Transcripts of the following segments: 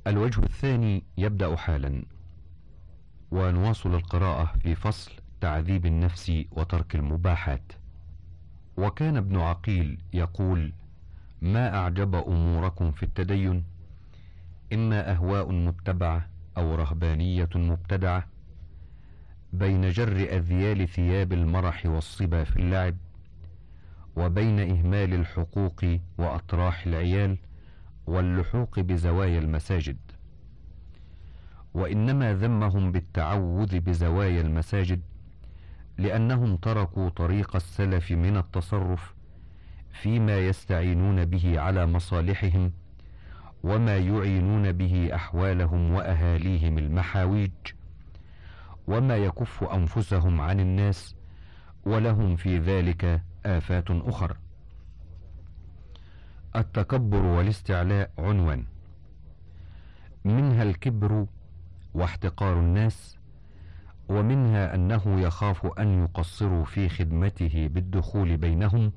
الوجه الثاني يبدأ حالا، ونواصل القراءة في فصل تعذيب النفس وترك المباحات. وكان ابن عقيل يقول: ما أعجب أموركم في التدين، إما أهواء متبعة أو رهبانية مبتدعة، بين جر أذيال ثياب المرح والصبا في اللعب، وبين إهمال الحقوق وأطراح العيال واللحوق بزوايا المساجد. وإنما ذمهم بالتعوذ بزوايا المساجد لأنهم تركوا طريق السلف من التصرف فيما يستعينون به على مصالحهم وما يعينون به أحوالهم وأهاليهم المحاويج، وما يكف أنفسهم عن الناس، ولهم في ذلك آفات أخرى. التكبر والاستعلاء عنوان، منها الكبر واحتقار الناس، ومنها أنه يخاف أن يقصروا في خدمته بالدخول بينهم،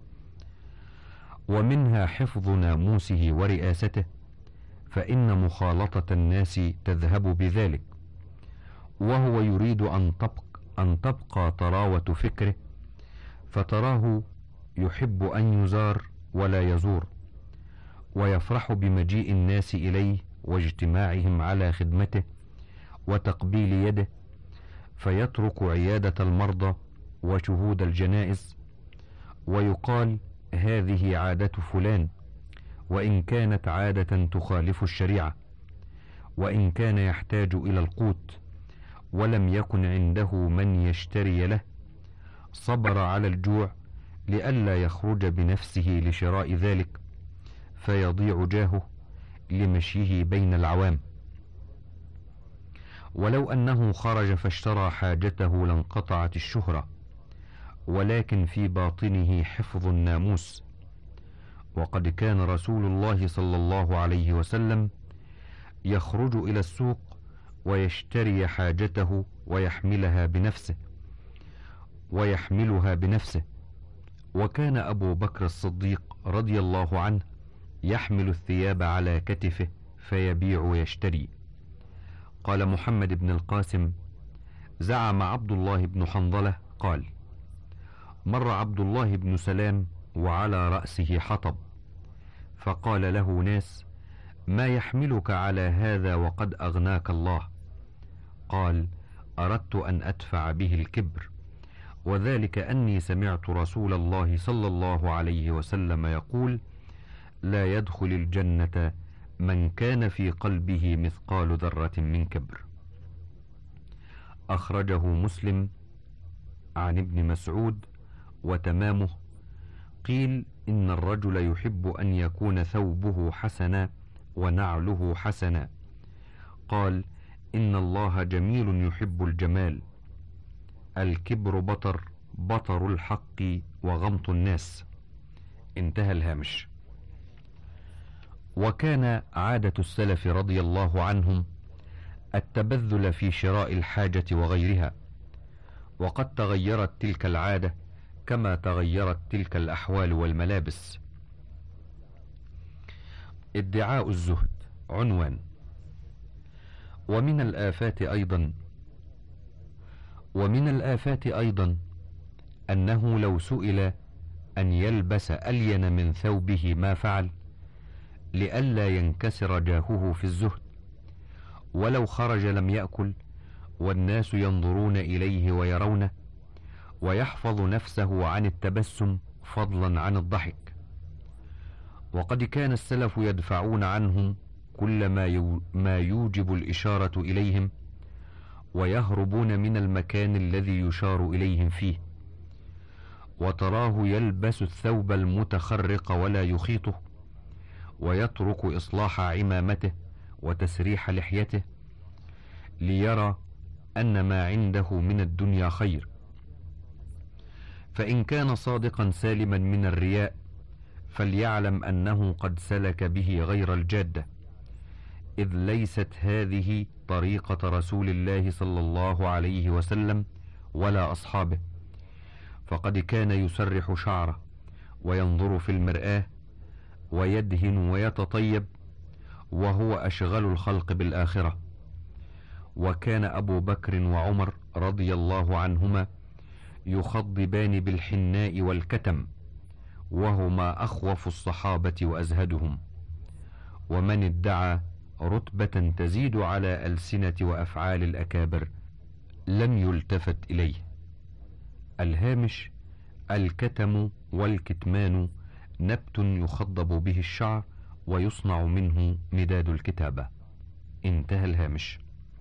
ومنها حفظ ناموسه ورئاسته، فإن مخالطة الناس تذهب بذلك، وهو يريد أن تبقى طراوة فكره، فتراه يحب أن يزار ولا يزور، ويفرح بمجيء الناس إليه واجتماعهم على خدمته وتقبيل يده، فيترك عيادة المرضى وشهود الجنائز، ويقال: هذه عادة فلان، وإن كانت عادة تخالف الشريعة، وإن كان يحتاج إلى القوت ولم يكن عنده من يشتري له، صبر على الجوع لئلا يخرج بنفسه لشراء ذلك فيضيع جاهه لمشيه بين العوام. ولو أنه خرج فاشترى حاجته لانقطعت الشهرة، ولكن في باطنه حفظ الناموس. وقد كان رسول الله صلى الله عليه وسلم يخرج إلى السوق ويشتري حاجته ويحملها بنفسه. وكان أبو بكر الصديق رضي الله عنه يحمل الثياب على كتفه فيبيع ويشتري. قال محمد بن القاسم: زعم عبد الله بن حنظلة قال: مر عبد الله بن سلام وعلى رأسه حطب، فقال له ناس: ما يحملك على هذا وقد أغناك الله؟ قال: أردت أن أدفع به الكبر، وذلك أني سمعت رسول الله صلى الله عليه وسلم يقول: لا يدخل الجنة من كان في قلبه مثقال ذرة من كبر. أخرجه مسلم عن ابن مسعود. وتمامه: قيل إن الرجل يحب أن يكون ثوبه حسنا ونعله حسنا. قال: إن الله جميل يحب الجمال. الكبر بطر الحق وغمط الناس. انتهى الهامش. وكان عادة السلف رضي الله عنهم التبذل في شراء الحاجة وغيرها، وقد تغيرت تلك العادة كما تغيرت تلك الأحوال والملابس. ادعاء الزهد عنوان، ومن الآفات أيضا أنه لو سئل أن يلبس ألين من ثوبه ما فعل، لئلا ينكسر جاهه في الزهد. ولو خرج لم يأكل والناس ينظرون إليه ويرونه، ويحفظ نفسه عن التبسم فضلا عن الضحك. وقد كان السلف يدفعون عنهم كل ما يوجب الإشارة إليهم، ويهربون من المكان الذي يشار إليهم فيه. وتراه يلبس الثوب المتخرق ولا يخيطه، ويترك إصلاح عمامته وتسريح لحيته، ليرى أن ما عنده من الدنيا خير. فإن كان صادقا سالما من الرياء فليعلم أنه قد سلك به غير الجادة، إذ ليست هذه طريقة رسول الله صلى الله عليه وسلم ولا أصحابه. فقد كان يسرح شعره وينظر في المرآة ويدهن ويتطيب، وهو أشغل الخلق بالآخرة. وكان أبو بكر وعمر رضي الله عنهما يخضبان بالحناء والكتم، وهما أخوف الصحابة وأزهدهم. ومن ادعى رتبة تزيد على ألسنة وأفعال الأكابر لم يلتفت إليه. الهامش: الكتم والكتمان نبت يخضب به الشعر ويصنع منه مداد الكتابة. انتهى الهامش.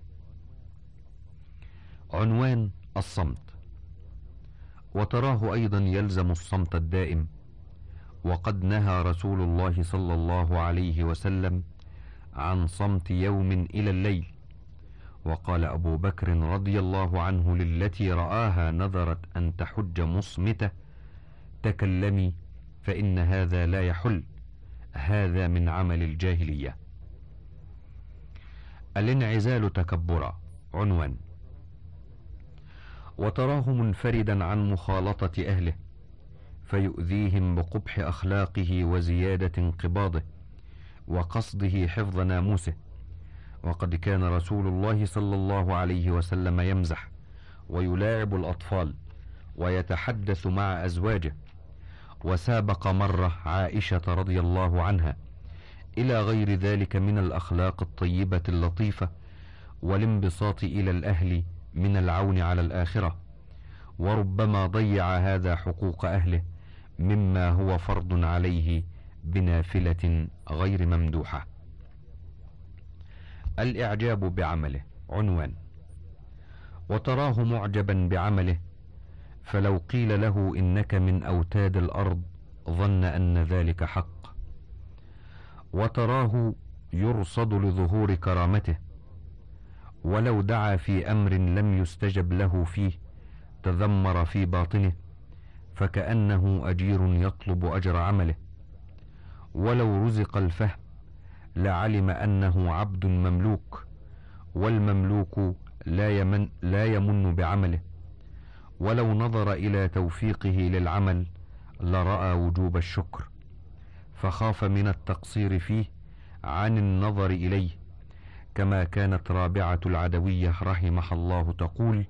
عنوان: الصمت. وتراه أيضا يلزم الصمت الدائم، وقد نهى رسول الله صلى الله عليه وسلم عن صمت يوم إلى الليل. وقال أبو بكر رضي الله عنه للتي رآها نذرت أن تحج مصمتة: تكلمي فإن هذا لا يحل، هذا من عمل الجاهلية. الانعزال تكبرا. عنوان: وتراه منفردا عن مخالطة أهله فيؤذيهم بقبح أخلاقه وزيادة انقباضه وقصده حفظ ناموسه. وقد كان رسول الله صلى الله عليه وسلم يمزح ويلاعب الأطفال ويتحدث مع أزواجه، وسابق مرة عائشة رضي الله عنها إلى غير ذلك من الأخلاق الطيبة اللطيفة والانبساط إلى الأهل من العون على الآخرة. وربما ضيع هذا حقوق أهله مما هو فرض عليه بنافلة غير ممدوحة. الإعجاب بعمله. عنوان: وتراه معجبا بعمله فلو قيل له إنك من أوتاد الأرض ظن أن ذلك حق. وتراه يرصد لظهور كرامته، ولو دعا في أمر لم يستجب له فيه تذمر في باطنه فكأنه أجير يطلب أجر عمله. ولو رزق الفهم لعلم أنه عبد مملوك، والمملوك لا يمن بعمله. ولو نظر إلى توفيقه للعمل لرأى وجوب الشكر، فخاف من التقصير فيه عن النظر إليه. كما كانت رابعة العدوية رحمها الله تقول: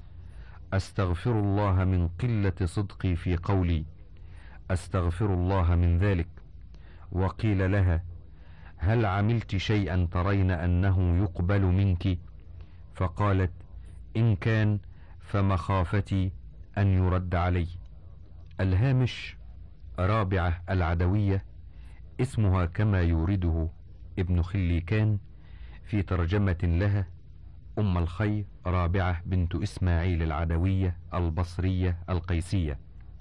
أستغفر الله من قلة صدقي في قولي، أستغفر الله من ذلك. وقيل لها: هل عملت شيئا ترين أنه يقبل منك؟ فقالت: إن كان فمخافتي أن يرد علي. الهامش: رابعة العدوية اسمها كما يورده ابن خليكان في ترجمة لها: أم الخير رابعة بنت إسماعيل العدوية البصرية القيسية.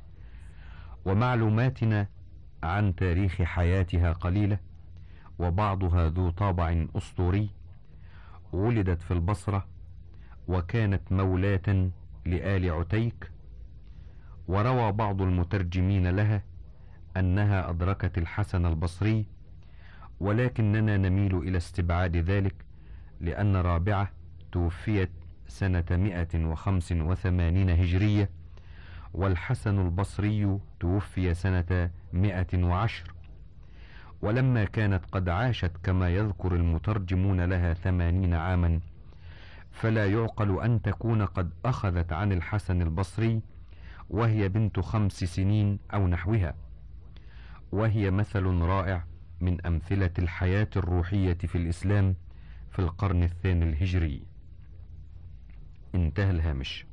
ومعلوماتنا عن تاريخ حياتها قليلة، وبعضها ذو طابع أسطوري. ولدت في البصرة، وكانت مولاة لآل عتيك. وروى بعض المترجمين لها أنها أدركت الحسن البصري، ولكننا نميل إلى استبعاد ذلك، لأن رابعة توفيت سنة 185 هجرية، والحسن البصري توفي سنة 110. ولما كانت قد عاشت كما يذكر المترجمون لها 80 عاما، فلا يعقل أن تكون قد أخذت عن الحسن البصري وهي بنت 5 سنين أو نحوها. وهي مثل رائع من أمثلة الحياة الروحية في الإسلام في القرن الثاني الهجري. انتهى الهامش.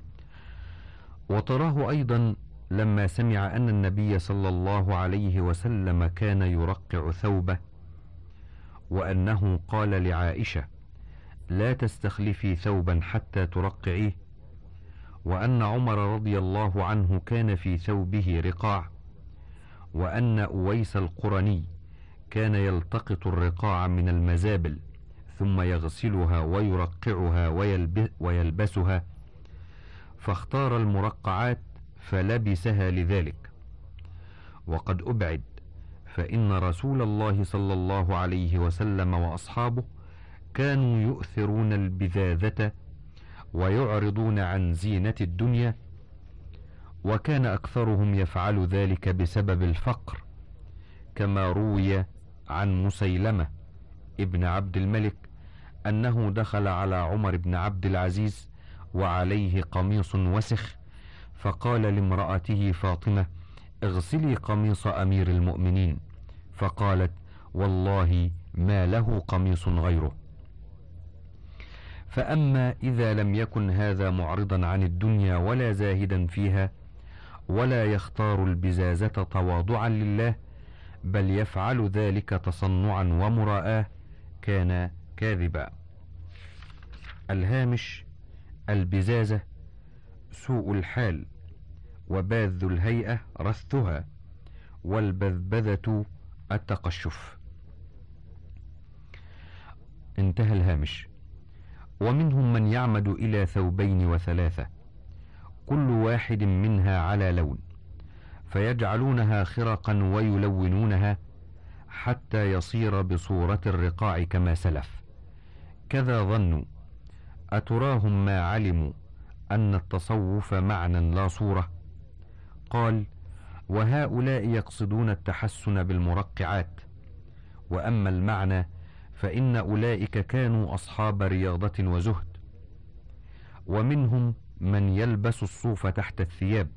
وتراه أيضا لما سمع أن النبي صلى الله عليه وسلم كان يرقع ثوبه، وأنه قال لعائشة: لا تستخلفي ثوبا حتى ترقعيه، وأن عمر رضي الله عنه كان في ثوبه رقاع، وأن أويس القرني كان يلتقط الرقاع من المزابل ثم يغسلها ويرقعها ويلبسها، فاختار المرقعات فلبسها لذلك. وقد أبعد، فإن رسول الله صلى الله عليه وسلم وأصحابه كانوا يؤثرون البذاذة ويعرضون عن زينة الدنيا، وكان أكثرهم يفعل ذلك بسبب الفقر، كما روي عن مسيلمة ابن عبد الملك أنه دخل على عمر بن عبد العزيز وعليه قميص وسخ، فقال لامرأته فاطمة: اغسلي قميص أمير المؤمنين، فقالت: والله ما له قميص غيره. فأما إذا لم يكن هذا معرضا عن الدنيا ولا زاهدا فيها، ولا يختار البزازة تواضعا لله، بل يفعل ذلك تصنعا ومراءة، كان كاذبا. الهامش: البزازة سوء الحال، وباذ الهيئة رثها، والبذبذة التقشف. انتهى الهامش. ومنهم من يعمد إلى 2 و3، كل واحد منها على لون، فيجعلونها خرقا ويلونونها حتى يصير بصورة الرقاع كما سلف. كذا ظنوا، أتراهم ما علموا أن التصوف معنى لا صورة؟ قال: وهؤلاء يقصدون التحسن بالمرقعات، وأما المعنى فإن أولئك كانوا أصحاب رياضة وزهد. ومنهم من يلبس الصوف تحت الثياب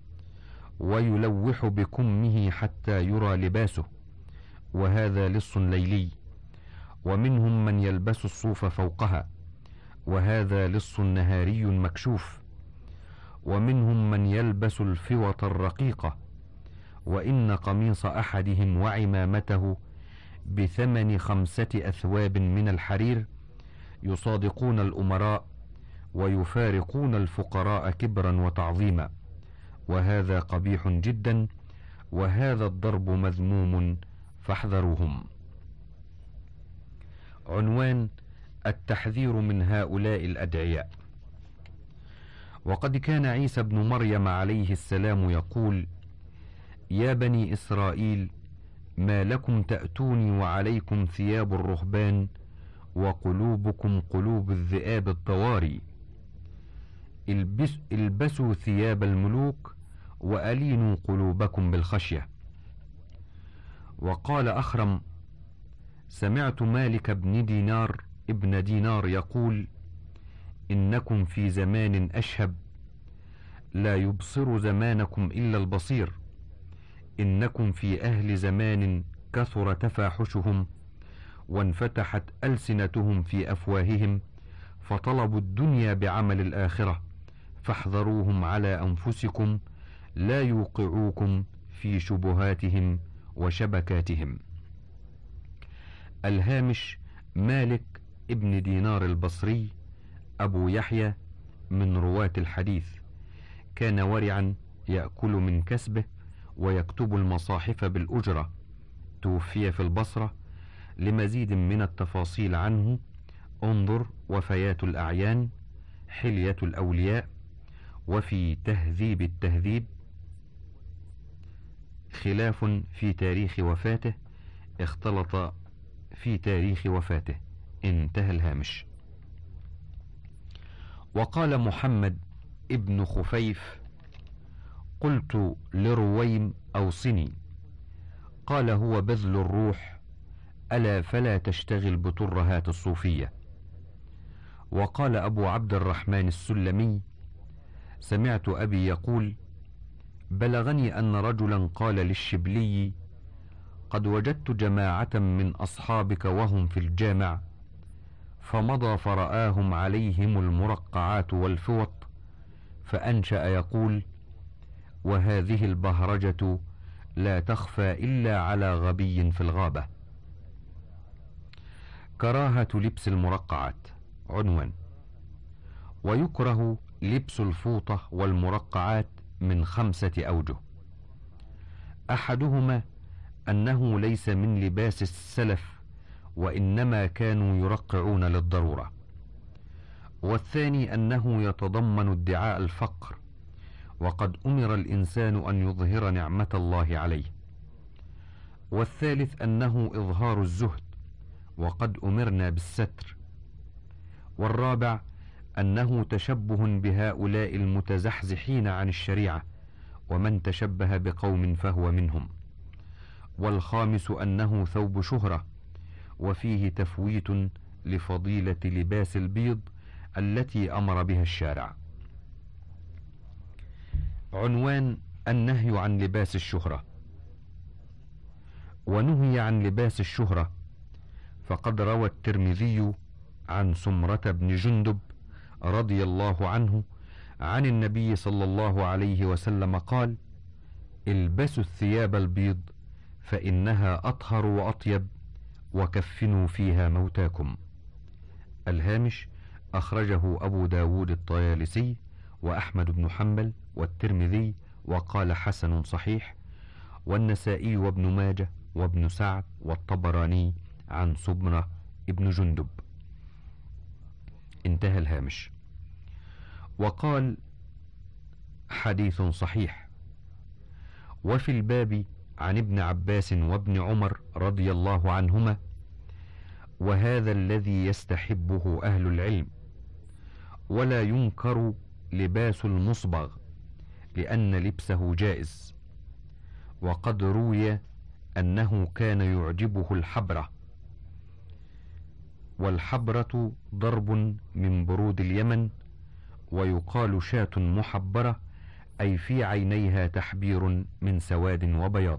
ويلوح بكمه حتى يرى لباسه، وهذا لص ليلي. ومنهم من يلبس الصوف فوقها، وهذا لص نهاري مكشوف. ومنهم من يلبس الفوط الرقيقة، وإن قميص أحدهم وعمامته ب8 5 أثواب من الحرير، يصادقون الأمراء ويفارقون الفقراء كبرا وتعظيما، وهذا قبيح جدا، وهذا الضرب مذموم، فاحذروهم. عنوان: التحذير من هؤلاء الأدعياء. وقد كان عيسى بن مريم عليه السلام يقول: يا بني إسرائيل، ما لكم تأتوني وعليكم ثياب الرهبان وقلوبكم قلوب الذئاب الطواري. البسوا ثياب الملوك وألينوا قلوبكم بالخشية. وقال أخرم: سمعت مالك ابن دينار يقول: إنكم في زمان أشهب، لا يبصر زمانكم إلا البصير. إنكم في أهل زمان كثر تفاحشهم، وانفتحت ألسنتهم في أفواههم، فطلبوا الدنيا بعمل الآخرة، فاحذروهم على أنفسكم، لا يوقعوكم في شبهاتهم وشبكاتهم. الهامش: مالك ابن دينار البصري أبو يحيى من رواة الحديث، كان ورعا يأكل من كسبه ويكتب المصاحف بالأجرة، توفي في البصرة. لمزيد من التفاصيل عنه انظر وفيات الأعيان، حلية الأولياء، وفي تهذيب التهذيب. خلاف في تاريخ وفاته، اختلط في تاريخ وفاته. انتهى الهامش. وقال محمد ابن خفيف: قلت لرويم أوصني، قال: هو بذل الروح، ألا فلا تشتغل بترهات الصوفية. وقال أبو عبد الرحمن السلمي: سمعت أبي يقول: بلغني أن رجلا قال للشبلي: قد وجدت جماعة من أصحابك وهم في الجامع، فمضى فرآهم عليهم المرقعات والفوط، فأنشأ يقول: وهذه البهرجة لا تخفى إلا على غبي في الغابة. كراهة لبس المرقعات. عنوان: ويكره لبس الفوطة والمرقعات من 5 أوجه. أحدهما أنه ليس من لباس السلف، وإنما كانوا يرقعون للضرورة. والثاني أنه يتضمن ادعاء الفقر، وقد أمر الإنسان أن يظهر نعمة الله عليه. والثالث أنه إظهار الزهد، وقد أمرنا بالستر. والرابع أنه تشبه بهؤلاء المتزحزحين عن الشريعة، ومن تشبه بقوم فهو منهم. والخامس أنه ثوب شهرة، وفيه تفويت لفضيلة لباس البيض التي أمر بها الشارع. عنوان: النهي عن لباس الشهرة. ونهي عن لباس الشهرة، فقد روى الترمذي عن سمرة بن جندب رضي الله عنه عن النبي صلى الله عليه وسلم قال: البسوا الثياب البيض فإنها أطهر وأطيب، وكفنوا فيها موتاكم. الهامش: أخرجه أبو داود الطيالسي وأحمد بن حنبل والترمذي، وقال حسن صحيح، والنسائي وابن ماجه وابن سعد والطبراني عن سمرة ابن جندب. انتهى الهامش. وقال: حديث صحيح. وفي الباب عن ابن عباس وابن عمر رضي الله عنهما: وهذا الذي يستحبه أهل العلم، ولا ينكر لباس المصبغ لأن لبسه جائز. وقد روي أنه كان يعجبه الحبرة، والحبرة ضرب من برود اليمن، ويقال شاة محبرة، أي في عينيها تحبير من سواد وبياض.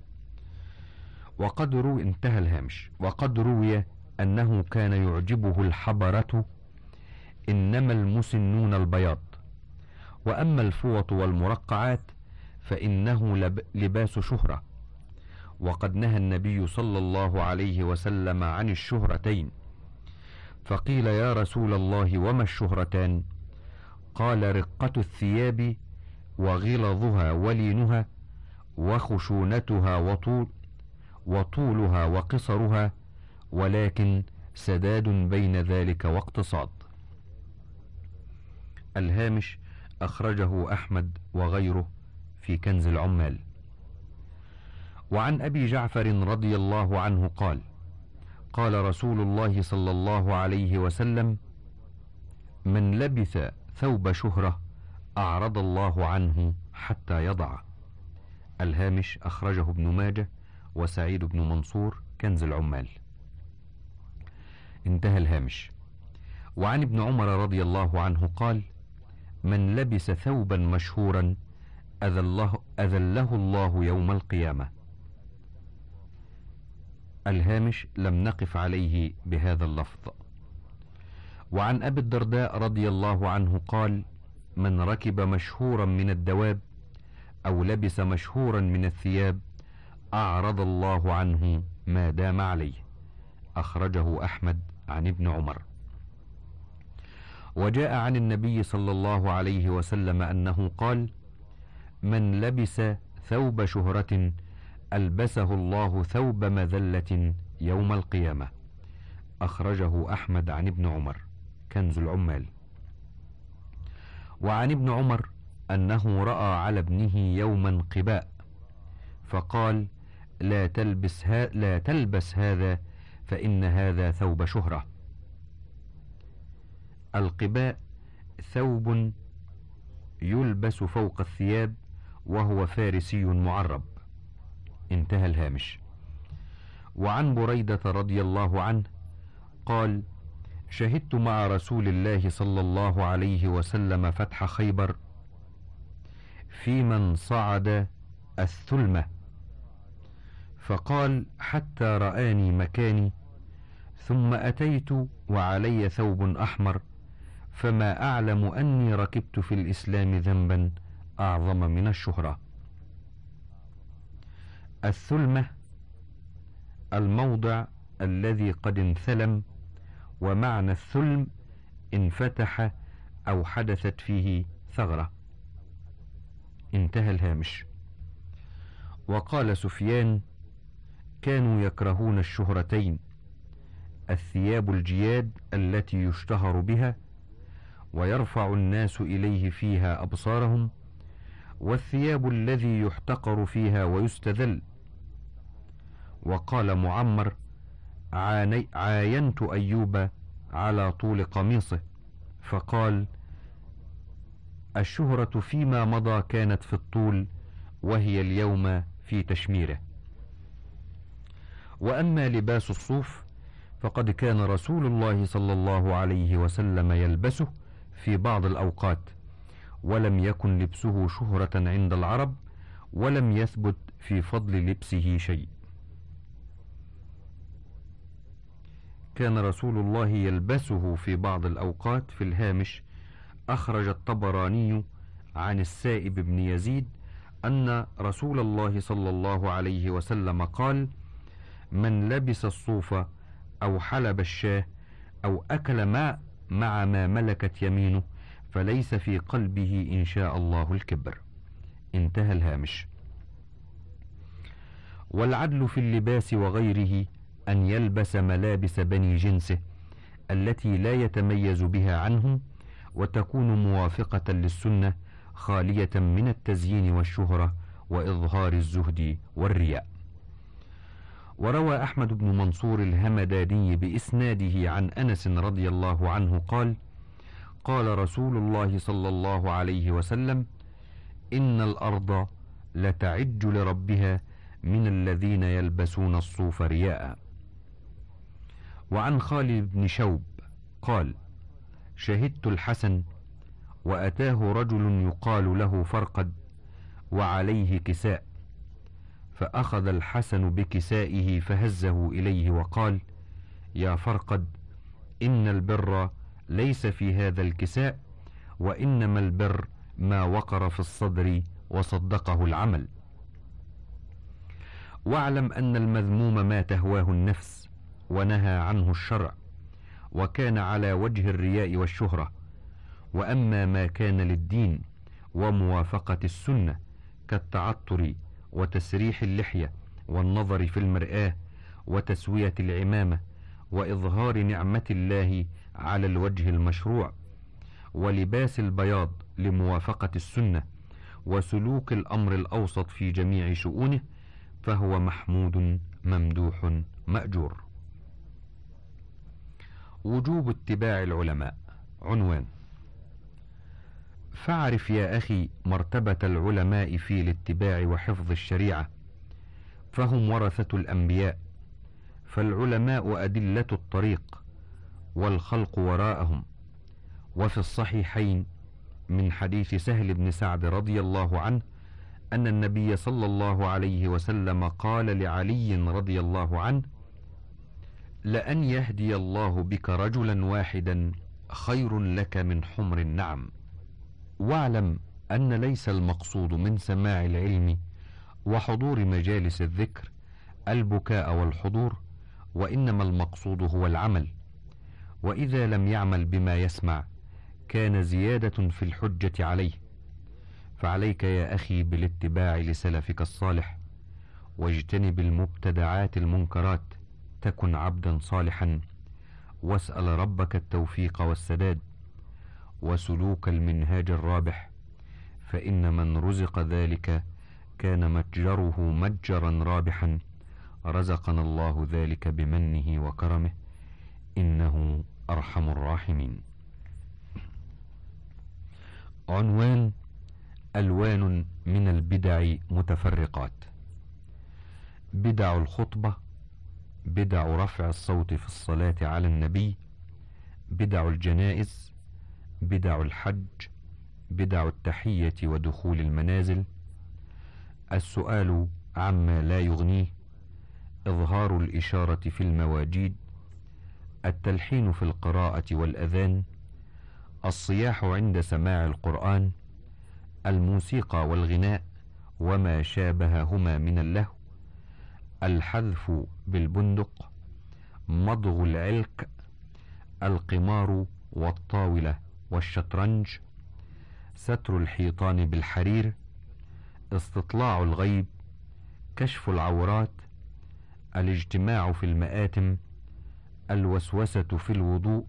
انتهى الهامش. وقد روي أنه كان يعجبه الحبرة، إنما المسنون البياض، وأما الفوط والمرقعات فإنه لباس شهرة. وقد نهى النبي صلى الله عليه وسلم عن الشهرتين، فقيل: يا رسول الله، وما الشهرتان؟ قال: رقة الثياب، وغلظها ولينها، وخشونتها وطولها وقصرها، ولكن سداد بين ذلك واقتصاد. الهامش: أخرجه أحمد وغيره في كنز العمال. وعن أبي جعفر رضي الله عنه قال: قال رسول الله صلى الله عليه وسلم: من لبث ثوب شهرة أعرض الله عنه حتى يضع. الهامش: أخرجه ابن ماجه وسعيد بن منصور كنز العمال. انتهى الهامش. وعن ابن عمر رضي الله عنه قال: من لبس ثوبا مشهورا أذله الله يوم القيامة. الهامش: لم نقف عليه بهذا اللفظ. وعن أبي الدرداء رضي الله عنه قال: من ركب مشهورا من الدواب أو لبس مشهورا من الثياب أعرض الله عنه ما دام عليه. أخرجه أحمد عن ابن عمر. وجاء عن النبي صلى الله عليه وسلم أنه قال: من لبس ثوب شهرة ألبسه الله ثوب مذلة يوم القيامة. أخرجه أحمد عن ابن عمر كنز العمال. وعن ابن عمر أنه رأى على ابنه يوما قباء، فقال: لا تلبس هذا، فإن هذا ثوب شهرة. القباء ثوب يلبس فوق الثياب، وهو فارسي معرب. انتهى الهامش. وعن بريدة رضي الله عنه قال: شهدت مع رسول الله صلى الله عليه وسلم فتح خيبر في من صعد الثلمة، فقال: حتى رآني مكاني، ثم أتيت وعلي ثوب أحمر، فما أعلم أني ركبت في الإسلام ذنبا أعظم من الشهرة. الثلمة الموضع الذي قد انثلم، ومعنى الثلم انفتح أو حدثت فيه ثغرة. انتهى الهامش. وقال سفيان: كانوا يكرهون الشهرتين: الثياب الجياد التي يشتهر بها ويرفع الناس إليه فيها أبصارهم، والثياب الذي يحتقر فيها ويستذل. وقال معمر: عاينت أيوب على طول قميصه، فقال: الشهرة فيما مضى كانت في الطول، وهي اليوم في تشميره. وأما لباس الصوف فقد كان رسول الله صلى الله عليه وسلم يلبسه في بعض الأوقات، ولم يكن لبسه شهرة عند العرب، ولم يثبت في فضل لبسه شيء. كان رسول الله يلبسه في بعض الأوقات. في الهامش أخرج الطبراني عن السائب بن يزيد أن رسول الله صلى الله عليه وسلم قال: من لبس الصوف أو حلب الشاه أو أكل مع ما ملكت يمينه فليس في قلبه إن شاء الله الكبر. انتهى الهامش. والعدل في اللباس وغيره أن يلبس ملابس بني جنسه التي لا يتميز بها عنهم، وتكون موافقة للسنة، خالية من التزيين والشهرة وإظهار الزهد والرياء. وروى أحمد بن منصور الهمداني بإسناده عن أنس رضي الله عنه قال: قال رسول الله صلى الله عليه وسلم: إن الأرض لتعج لربها من الذين يلبسون الصوف رياء. وعن خالد بن شوب قال: شهدت الحسن وأتاه رجل يقال له فرقد وعليه كساء، فأخذ الحسن بكسائه فهزه إليه وقال: يا فرقد، إن البر ليس في هذا الكساء، وإنما البر ما وقر في الصدر وصدقه العمل. واعلم أن المذموم ما تهواه النفس ونهى عنه الشرع، وكان على وجه الرياء والشهرة. وأما ما كان للدين وموافقة السنة كالتعطر وتسريح اللحية والنظر في المرآة وتسوية العمامة وإظهار نعمة الله على الوجه المشروع ولباس البياض لموافقة السنة وسلوك الأمر الأوسط في جميع شؤونه، فهو محمود ممدوح مأجور. وجوب اتباع العلماء. عنوان: فاعرف يا أخي مرتبة العلماء في الاتباع وحفظ الشريعة، فهم ورثة الأنبياء، فالعلماء أدلة الطريق والخلق وراءهم. وفي الصحيحين من حديث سهل بن سعد رضي الله عنه أن النبي صلى الله عليه وسلم قال لعلي رضي الله عنه: لأن يهدي الله بك رجلا واحدا خير لك من حمر النعم. واعلم أن ليس المقصود من سماع العلم وحضور مجالس الذكر البكاء والحضور، وإنما المقصود هو العمل، وإذا لم يعمل بما يسمع كان زيادة في الحجة عليه. فعليك يا أخي بالاتباع لسلفك الصالح، واجتنب المبتدعات المنكرات، تكن عبدا صالحا، واسأل ربك التوفيق والسداد وسلوك المنهاج الرابح، فإن من رزق ذلك كان متجره متجرا رابحا، رزقنا الله ذلك بمنه وكرمه، إنه أرحم الراحمين. عنوان: ألوان من البدع متفرقات. بدع الخطبة، بدع رفع الصوت في الصلاة على النبي، بدع الجنائز، بدع الحج، بدع التحية ودخول المنازل، السؤال عما لا يغنيه، إظهار الإشارة في المواجيد، التلحين في القراءة والأذان، الصياح عند سماع القرآن، الموسيقى والغناء وما شابههما من اللهو، الحذف بالبندق، مضغ العلك، القمار والطاولة والشطرنج، ستر الحيطان بالحرير، استطلاع الغيب، كشف العورات، الاجتماع في المآتم، الوسوسة في الوضوء،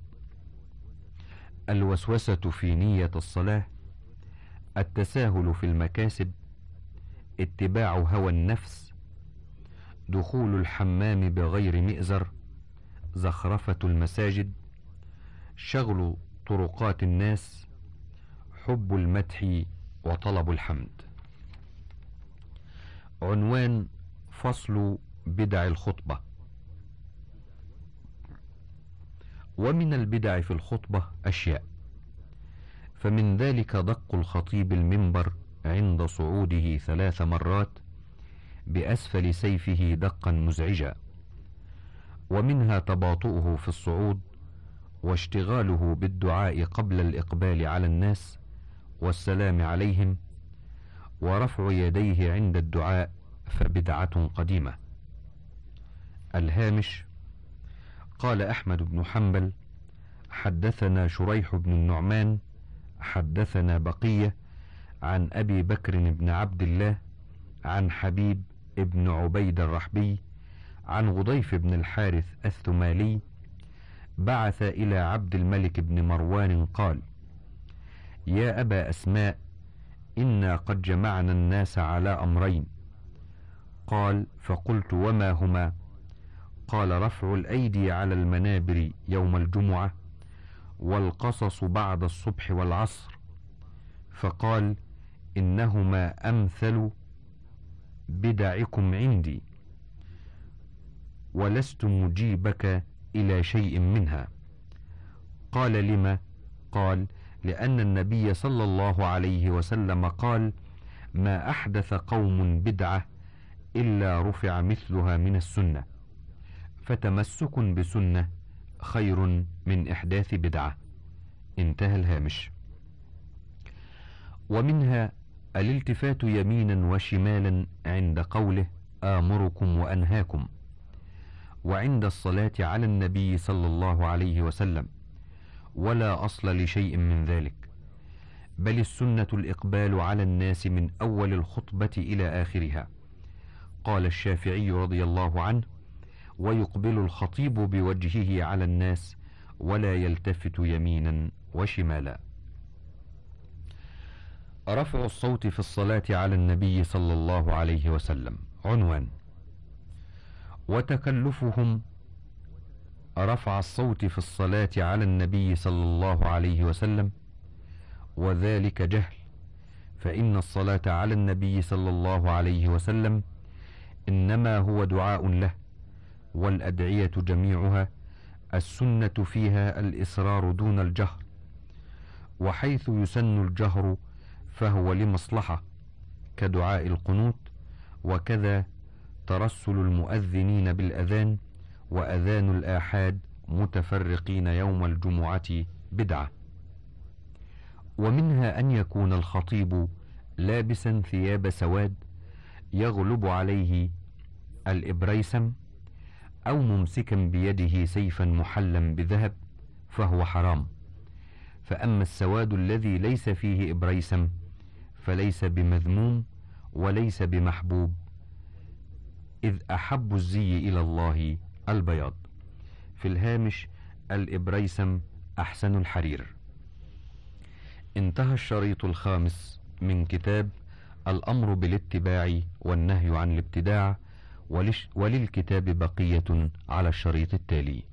الوسوسة في نية الصلاة، التساهل في المكاسب، اتباع هوى النفس، دخول الحمام بغير مئزر، زخرفة المساجد، شغل طرقات الناس، حب المدح وطلب الحمد. عنوان: فصل بدع الخطبة. ومن البدع في الخطبة أشياء، فمن ذلك دق الخطيب المنبر عند صعوده 3 مرات بأسفل سيفه دقا مزعجا، ومنها تباطؤه في الصعود، واشتغاله بالدعاء قبل الإقبال على الناس والسلام عليهم، ورفع يديه عند الدعاء، فبدعة قديمة. الهامش: قال أحمد بن حنبل: حدثنا شريح بن النعمان حدثنا بقية عن أبي بكر بن عبد الله عن حبيب ابن عبيد الرحبي عن غضيف بن الحارث الثمالي بعث إلى عبد الملك بن مروان قال: يا أبا أسماء، إنا قد جمعنا الناس على أمرين. قال: فقلت: وما هما؟ قال: رفع الأيدي على المنابر يوم الجمعة، والقصص بعد الصبح والعصر. فقال: إنهما أمثل بدعكم عندي، ولست مجيبك إلى شيء منها. قال: لما؟ قال: لأن النبي صلى الله عليه وسلم قال: ما أحدث قوم بدعة إلا رفع مثلها من السنة، فتمسك بسنة خير من إحداث بدعة. انتهى الهامش. ومنها الالتفات يمينا وشمالا عند قوله: آمركم وأنهاكم، وعند الصلاة على النبي صلى الله عليه وسلم، ولا أصل لشيء من ذلك، بل السنة الإقبال على الناس من أول الخطبة إلى آخرها. قال الشافعي رضي الله عنه: ويقبل الخطيب بوجهه على الناس ولا يلتفت يمينا وشمالا. رفع الصوت في الصلاة على النبي صلى الله عليه وسلم. عنوان: وتكلفهم رفع الصوت في الصلاة على النبي صلى الله عليه وسلم، وذلك جهل، فإن الصلاة على النبي صلى الله عليه وسلم إنما هو دعاء له، والأدعية جميعها السنة فيها الإصرار دون الجهر، وحيث يسن الجهر فهو لمصلحة كدعاء القنوت، وكذا ترسل المؤذنين بالأذان، وأذان الآحاد متفرقين يوم الجمعة بدعة. ومنها أن يكون الخطيب لابسا ثياب سواد يغلب عليه الإبريسم، أو ممسكا بيده سيفا محلا بذهب، فهو حرام. فأما السواد الذي ليس فيه إبريسم فليس بمذموم وليس بمحبوب، إذ أحب الزي إلى الله البياض. في الهامش: الإبريسم أحسن الحرير. انتهى الشريط الخامس من كتاب الأمر بالاتباع والنهي عن الابتداع، وللكتاب بقية على الشريط التالي.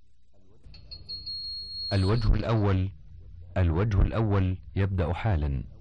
الوجه الأول يبدأ حالا.